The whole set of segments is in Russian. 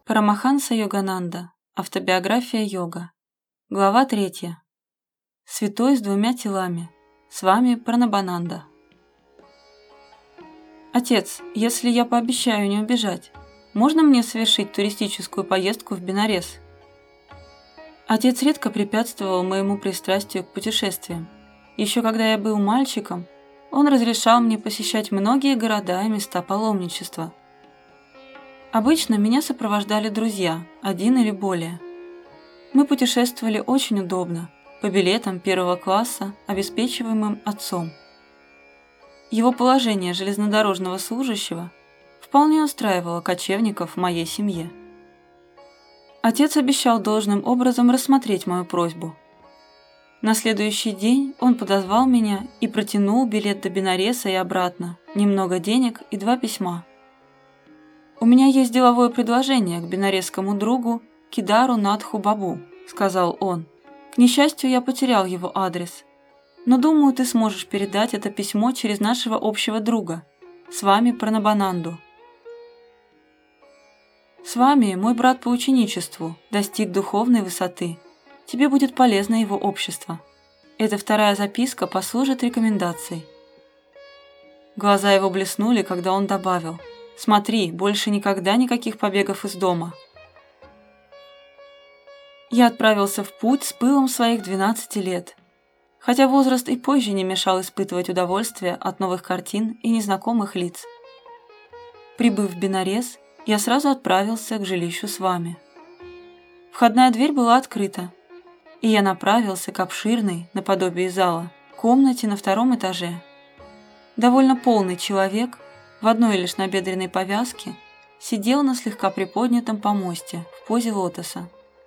Парамаханса Йогананда. Автобиография йога. Глава 3. Святой с двумя телами. С вами Пранабананда. Отец, если я пообещаю не убежать, можно мне совершить туристическую поездку в Бенарес? Отец редко препятствовал моему пристрастию к путешествиям. Еще когда я был мальчиком, он разрешал мне посещать многие города и места паломничества. Обычно меня сопровождали друзья, один или более. Мы путешествовали очень удобно, по билетам первого класса, обеспечиваемым отцом. Его положение железнодорожного служащего вполне устраивало кочевников в моей семье. Отец обещал должным образом рассмотреть мою просьбу. На следующий день он подозвал меня и протянул билет до Бенареса и обратно, немного денег и 2 письма. «У меня есть деловое предложение к бенаресскому другу Кидару Надху Бабу», — сказал он. «К несчастью, я потерял его адрес. Но думаю, ты сможешь передать это письмо через нашего общего друга. С вами Пранабананду. С вами мой брат по ученичеству достиг духовной высоты. Тебе будет полезно его общество. Эта вторая записка послужит рекомендацией». Глаза его блеснули, когда он добавил: «Смотри, больше никогда никаких побегов из дома». Я отправился в путь с пылом своих 12 лет, хотя возраст и позже не мешал испытывать удовольствие от новых картин и незнакомых лиц. Прибыв в Бенарес, я сразу отправился к жилищу с вами. Входная дверь была открыта, и я направился к обширной, наподобие зала, комнате на 2-м этаже. Довольно полный человек, в одной лишь набедренной повязке, сидел на слегка приподнятом помосте в позе лотоса.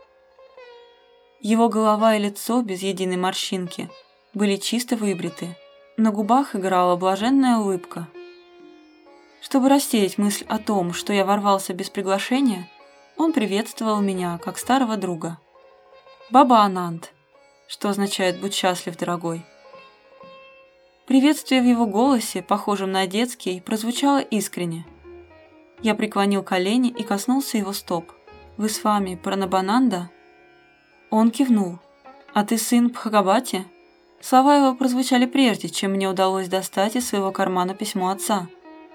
Его голова и лицо без единой морщинки были чисто выбриты, на губах играла блаженная улыбка. Чтобы рассеять мысль о том, что я ворвался без приглашения, он приветствовал меня как старого друга. «Баба Ананд», что означает «будь счастлив, дорогой». Приветствие в его голосе, похожем на детский, прозвучало искренне. Я преклонил колени и коснулся его стоп. «Вы с вами Пранабананда?» Он кивнул. «А ты сын Бхагавати?» Слова его прозвучали прежде, чем мне удалось достать из своего кармана письмо отца.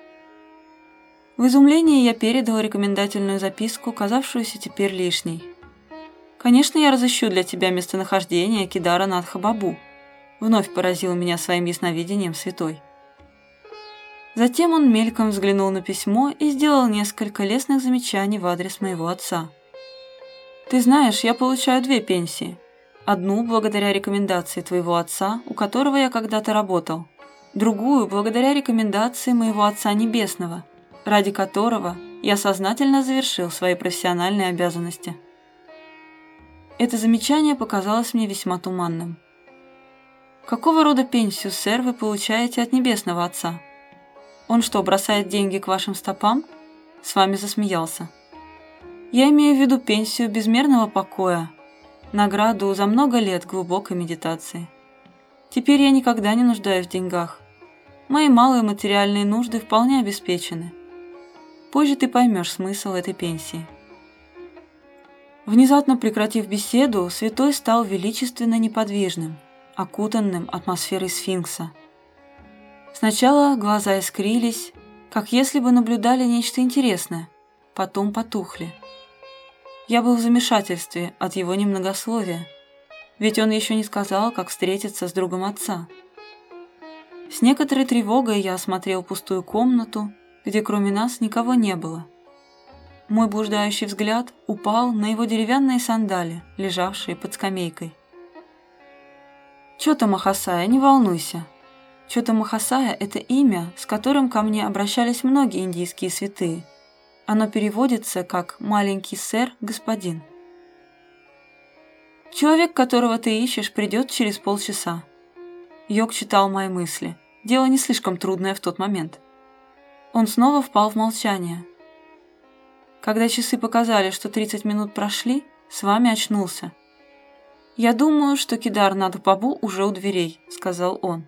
В изумлении я передал рекомендательную записку, казавшуюся теперь лишней. «Конечно, я разыщу для тебя местонахождение Кидара Надха Бабу», вновь поразил меня своим ясновидением святой. Затем он мельком взглянул на письмо и сделал несколько лестных замечаний в адрес моего отца. «Ты знаешь, я получаю 2 пенсии. Одну благодаря рекомендации твоего отца, у которого я когда-то работал. Другую благодаря рекомендации моего Отца Небесного, ради которого я сознательно завершил свои профессиональные обязанности». Это замечание показалось мне весьма туманным. «Какого рода пенсию, сэр, вы получаете от Небесного Отца? Он что, бросает деньги к вашим стопам?» С вами засмеялся. «Я имею в виду пенсию безмерного покоя, награду за много лет глубокой медитации. Теперь я никогда не нуждаюсь в деньгах. Мои малые материальные нужды вполне обеспечены. Позже ты поймешь смысл этой пенсии». Внезапно прекратив беседу, святой стал величественно неподвижным, окутанным атмосферой сфинкса. Сначала глаза искрились, как если бы наблюдали нечто интересное, потом потухли. Я был в замешательстве от его немногословия, ведь он еще не сказал, как встретиться с другом отца. С некоторой тревогой я осмотрел пустую комнату, где кроме нас никого не было. Мой блуждающий взгляд упал на его деревянные сандали, лежавшие под скамейкой. «Чота Махасая, не волнуйся. Чота Махасая – это имя, с которым ко мне обращались многие индийские святые. Оно переводится как «маленький сэр, господин». «Человек, которого ты ищешь, придет через полчаса». Йог читал мои мысли. Дело не слишком трудное в тот момент. Он снова впал в молчание. Когда часы показали, что 30 минут прошли, с вами очнулся. «Я думаю, что Кидар Надх Бабу уже у дверей», — сказал он.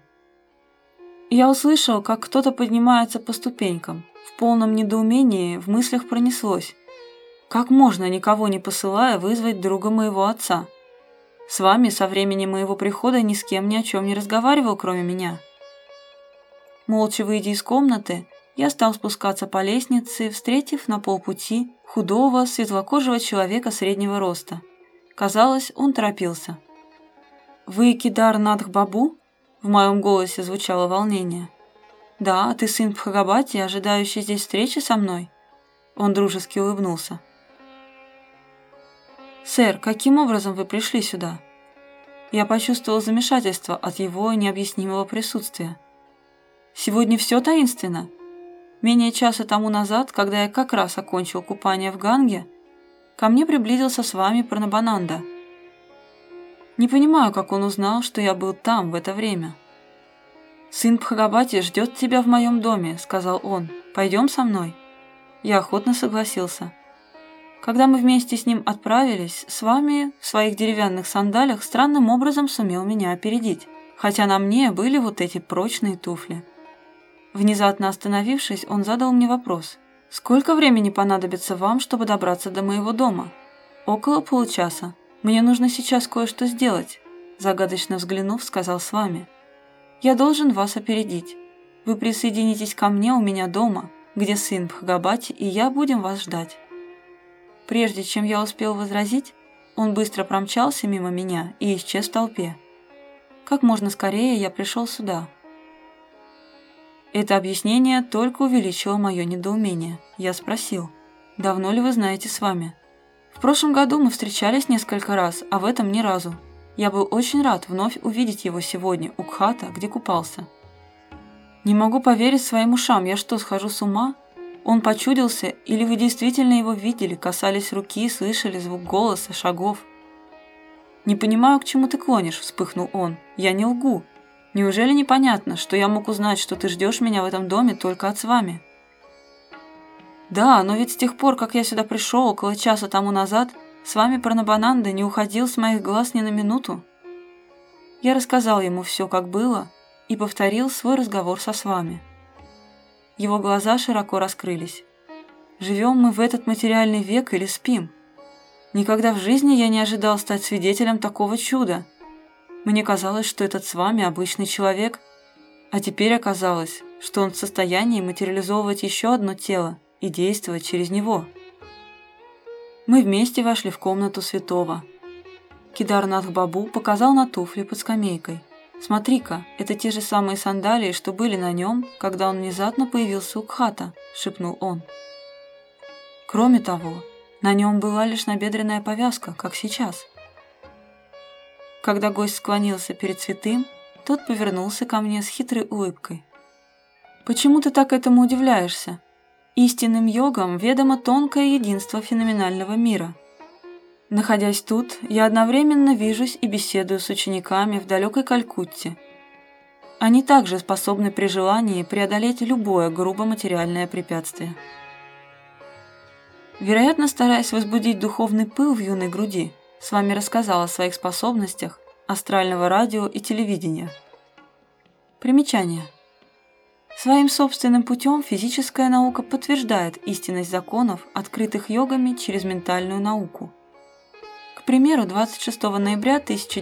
Я услышал, как кто-то поднимается по ступенькам. В полном недоумении в мыслях пронеслось: Как можно, никого не посылая, вызвать друга моего отца? С вами со времени моего прихода ни с кем ни о чем не разговаривал, кроме меня». Молча выйдя из комнаты, я стал спускаться по лестнице, встретив на полпути худого, светлокожего человека среднего роста. Казалось, он торопился. «Вы Кидар Надх-Бабу?» В моем голосе звучало волнение. «Да, ты сын Бхагавати, ожидающий здесь встречи со мной?» Он дружески улыбнулся. «Сэр, каким образом вы пришли сюда?» Я почувствовал замешательство от его необъяснимого присутствия. «Сегодня все таинственно. Менее часа тому назад, когда я как раз окончил купание в Ганге, ко мне приблизился с вами Пранабананда. Не понимаю, как он узнал, что я был там в это время». «Сын Бхагавати ждет тебя в моем доме», — сказал он. «Пойдем со мной». Я охотно согласился. Когда мы вместе с ним отправились, с вами в своих деревянных сандалях странным образом сумел меня опередить, хотя на мне были вот эти прочные туфли. Внезапно остановившись, он задал мне вопрос. «Сколько времени понадобится вам, чтобы добраться до моего дома?» «Около получаса. Мне нужно сейчас кое-что сделать», — загадочно взглянув, сказал с вами. «Я должен вас опередить. Вы присоединитесь ко мне у меня дома, где сын Бхагавати и я будем вас ждать». Прежде чем я успел возразить, он быстро промчался мимо меня и исчез в толпе. Как можно скорее я пришел сюда. Это объяснение только увеличило мое недоумение. Я спросил: «Давно ли вы знаете с вами?» «В прошлом году мы встречались несколько раз, а в этом ни разу. Я был очень рад вновь увидеть его сегодня у Кхата, где купался». «Не могу поверить своим ушам. Я что, схожу с ума? Он почудился, или вы действительно его видели, касались руки, слышали звук голоса, шагов?» «Не понимаю, к чему ты клонишь», — вспыхнул он. «Я не лгу. Неужели непонятно, что я мог узнать, что ты ждешь меня в этом доме только от с вами?» «Да, но ведь с тех пор, как я сюда пришел около часа тому назад, с вами Пранабананда не уходил с моих глаз ни на минуту». Я рассказал ему все, как было, и повторил свой разговор со свами. Его глаза широко раскрылись. «Живем мы в этот материальный век или спим? Никогда в жизни я не ожидал стать свидетелем такого чуда. Мне казалось, что этот с вами обычный человек, а теперь оказалось, что он в состоянии материализовывать еще одно тело и действовать через него». Мы вместе вошли в комнату святого. Кидар Надх-Бабу показал на туфли под скамейкой. «Смотри-ка, это те же самые сандалии, что были на нем, когда он внезапно появился у Кхата», — шепнул он. Кроме того, на нем была лишь набедренная повязка, как сейчас. Когда гость склонился перед святым, тот повернулся ко мне с хитрой улыбкой. «Почему ты так этому удивляешься? Истинным йогам ведомо тонкое единство феноменального мира. Находясь тут, я одновременно вижусь и беседую с учениками в далекой Калькутте. Они также способны при желании преодолеть любое грубо материальное препятствие». Вероятно, стараясь возбудить духовный пыл в юной груди, с вами рассказал о своих способностях астрального радио и телевидения. Примечание. Своим собственным путем физическая наука подтверждает истинность законов, открытых йогами через ментальную науку. К примеру, 26 ноября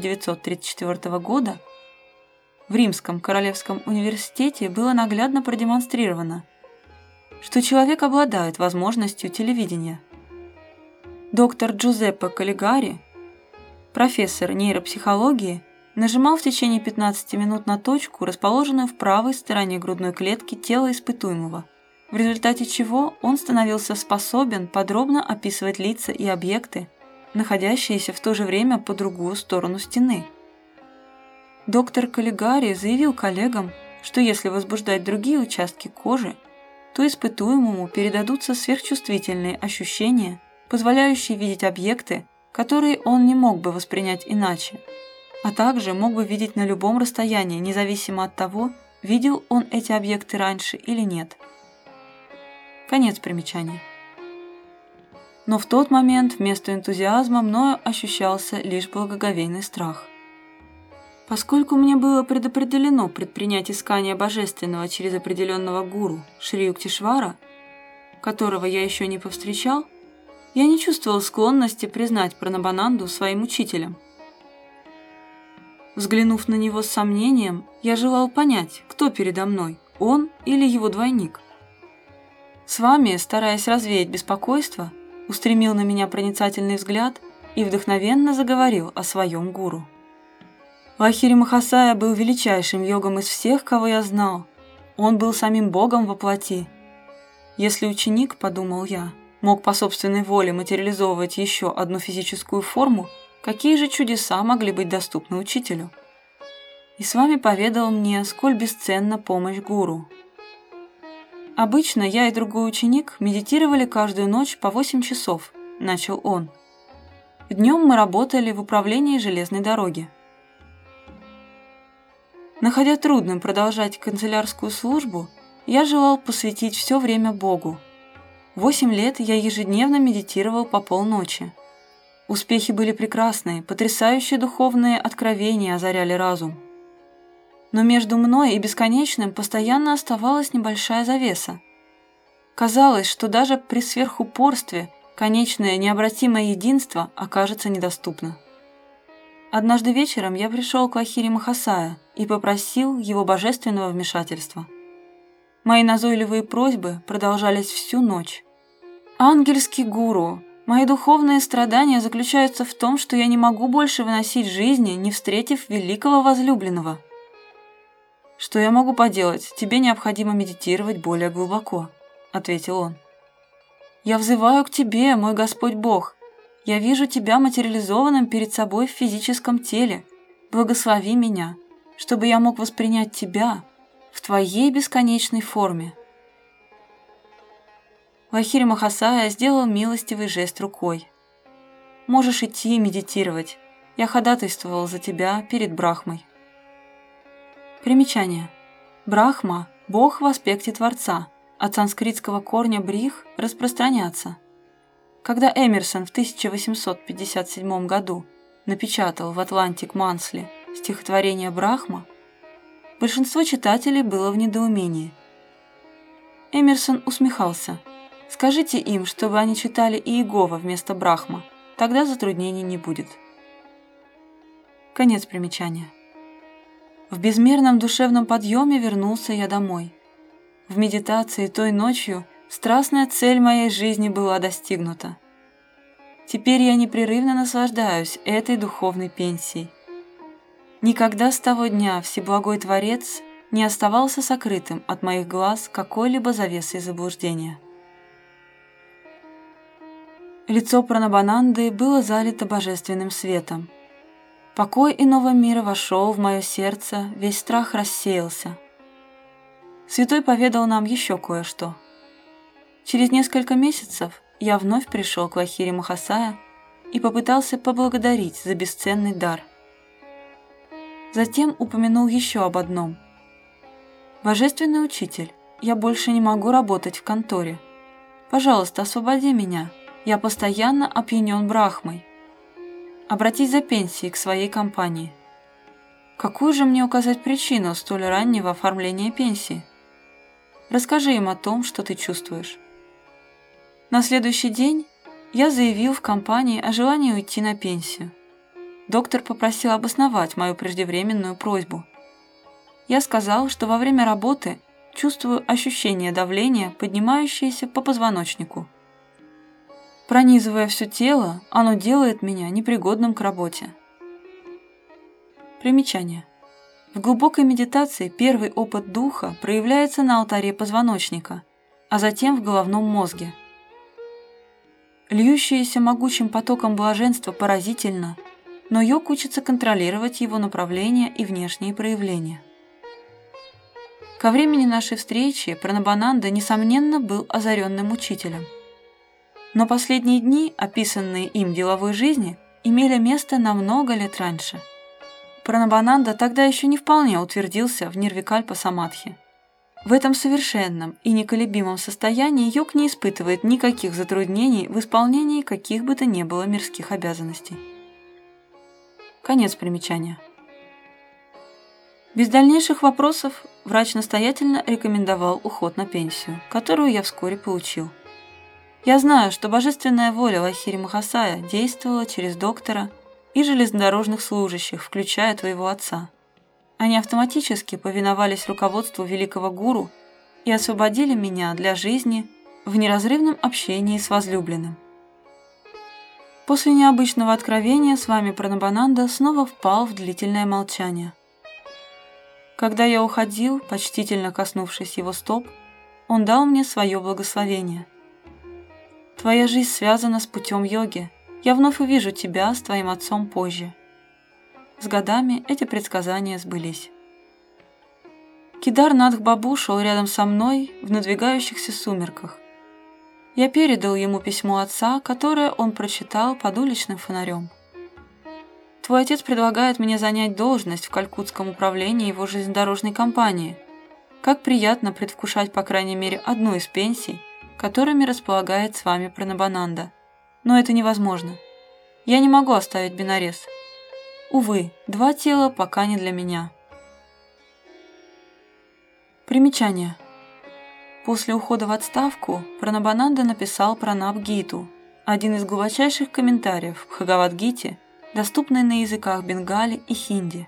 1934 года в Римском Королевском университете было наглядно продемонстрировано, что человек обладает возможностью телевидения. Доктор Джузеппе Каллигари, профессор нейропсихологии, нажимал в течение 15 минут на точку, расположенную в правой стороне грудной клетки тела испытуемого, в результате чего он становился способен подробно описывать лица и объекты, находящиеся в то же время по другую сторону стены. Доктор Каллигари заявил коллегам, что если возбуждать другие участки кожи, то испытуемому передадутся сверхчувствительные ощущения, позволяющие видеть объекты, которые он не мог бы воспринять иначе, а также мог бы видеть на любом расстоянии, независимо от того, видел он эти объекты раньше или нет. Конец примечания. Но в тот момент вместо энтузиазма мною ощущался лишь благоговейный страх. Поскольку мне было предопределено предпринять искание божественного через определенного гуру Шри Юктишвара, которого я еще не повстречал, Я не чувствовал склонности признать Пранабананду своим учителем. Взглянув на него с сомнением, я желал понять, кто передо мной, он или его двойник. С вами, стараясь развеять беспокойство, устремил на меня проницательный взгляд и вдохновенно заговорил о своем гуру. Лахири Махасая был величайшим йогом из всех, кого я знал. Он был самим Богом во плоти. Если ученик, подумал я, мог по собственной воле материализовывать еще одну физическую форму, какие же чудеса могли быть доступны учителю? И с вами поведал мне, сколь бесценна помощь гуру. Обычно я и другой ученик медитировали каждую ночь по 8 часов, начал он. Днем мы работали в управлении железной дороги. Находя трудным продолжать канцелярскую службу, я желал посвятить все время Богу. 8 лет я ежедневно медитировал по полночи. Успехи были прекрасные, потрясающие духовные откровения озаряли разум. Но между мной и бесконечным постоянно оставалась небольшая завеса. Казалось, что даже при сверхупорстве конечное необратимое единство окажется недоступно. Однажды вечером я пришел к Лахири Махасая и попросил его божественного вмешательства. Мои назойливые просьбы продолжались всю ночь. «Ангельский гуру, мои духовные страдания заключаются в том, что я не могу больше выносить жизни, не встретив великого возлюбленного». «Что я могу поделать? Тебе необходимо медитировать более глубоко», — ответил он. «Я взываю к тебе, мой Господь Бог. Я вижу тебя материализованным перед собой в физическом теле. Благослови меня, чтобы я мог воспринять тебя в твоей бесконечной форме». Лахири Махасая сделал милостивый жест рукой. «Можешь идти и медитировать. Я ходатайствовал за тебя перед Брахмой». Примечание. Брахма – Бог в аспекте Творца, от санскритского корня брих – распространяться. Когда Эмерсон в 1857 году напечатал в «Атлантик Мансли» стихотворение «Брахма», большинство читателей было в недоумении. Эмерсон усмехался. «Скажите им, чтобы они читали Иегова вместо Брахма, тогда затруднений не будет». Конец примечания. В безмерном душевном подъеме вернулся я домой. В медитации той ночью страстная цель моей жизни была достигнута. Теперь я непрерывно наслаждаюсь этой духовной пенсией. Никогда с того дня Всеблагой Творец не оставался сокрытым от моих глаз какой-либо завесой заблуждения. Лицо Пранабананды было залито божественным светом. Покой иного мира вошел в мое сердце, весь страх рассеялся. Святой поведал нам еще кое-что. Через несколько месяцев я вновь пришел к Лахири Махасая и попытался поблагодарить за бесценный дар. Затем упомянул еще об одном. «Божественный учитель, я больше не могу работать в конторе. Пожалуйста, освободи меня, я постоянно опьянен Брахмой. Обратись за пенсией к своей компании». Какую же мне указать причину столь раннего оформления пенсии? Расскажи им о том, что ты чувствуешь. На следующий день я заявил в компании о желании уйти на пенсию. Доктор попросил обосновать мою преждевременную просьбу. Я сказал, что во время работы чувствую ощущение давления, поднимающееся по позвоночнику. Пронизывая все тело, оно делает меня непригодным к работе. Примечание. В глубокой медитации первый опыт духа проявляется на алтаре позвоночника, а затем в головном мозге. Льющееся могучим потоком блаженства поразительно, но йог учится контролировать его направление и внешние проявления. Ко времени нашей встречи Пранабананда, несомненно, был озаренным учителем. Но последние дни, описанные им деловой жизни, имели место на много лет раньше. Пранабананда тогда еще не вполне утвердился в нирвикальпа-самадхи. В этом совершенном и неколебимом состоянии йог не испытывает никаких затруднений в исполнении каких бы то ни было мирских обязанностей. Конец примечания. Без дальнейших вопросов врач настоятельно рекомендовал уход на пенсию, которую я вскоре получил. Я знаю, что божественная воля Лахири Махасая действовала через доктора и железнодорожных служащих, включая твоего отца. Они автоматически повиновались руководству великого гуру и освободили меня для жизни в неразрывном общении с возлюбленным. После необычного откровения с вами Пранабананда снова впал в длительное молчание. Когда я уходил, почтительно коснувшись его стоп, он дал мне свое благословение. Твоя жизнь связана с путем йоги. Я вновь увижу тебя с твоим отцом позже. С годами эти предсказания сбылись. Кидар Надх Бабу шел рядом со мной в надвигающихся сумерках. Я передал ему письмо отца, которое он прочитал под уличным фонарем. Твой отец предлагает мне занять должность в Калькутском управлении его железнодорожной компании. Как приятно предвкушать по крайней мере одну из пенсий, которыми располагает с вами Пранабананда. Но это невозможно. Я не могу оставить Бенарес. Увы, два тела пока не для меня. Примечание. После ухода в отставку Пранабананда написал Пранаб-гиту, один из глубочайших комментариев к Бхагавад-гите, доступный на языках бенгали и хинди.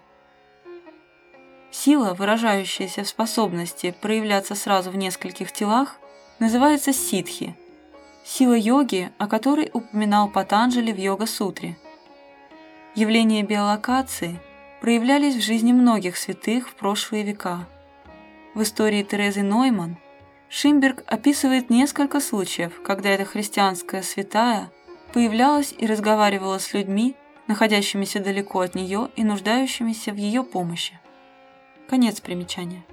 Сила, выражающаяся в способности проявляться сразу в нескольких телах, называется сиддхи, сила йоги, о которой упоминал Патанджали в Йога-сутре. Явления биолокации проявлялись в жизни многих святых в прошлые века. В истории Терезы Нойман Шимберг описывает несколько случаев, когда эта христианская святая появлялась и разговаривала с людьми, находящимися далеко от нее и нуждающимися в ее помощи. Конец примечания.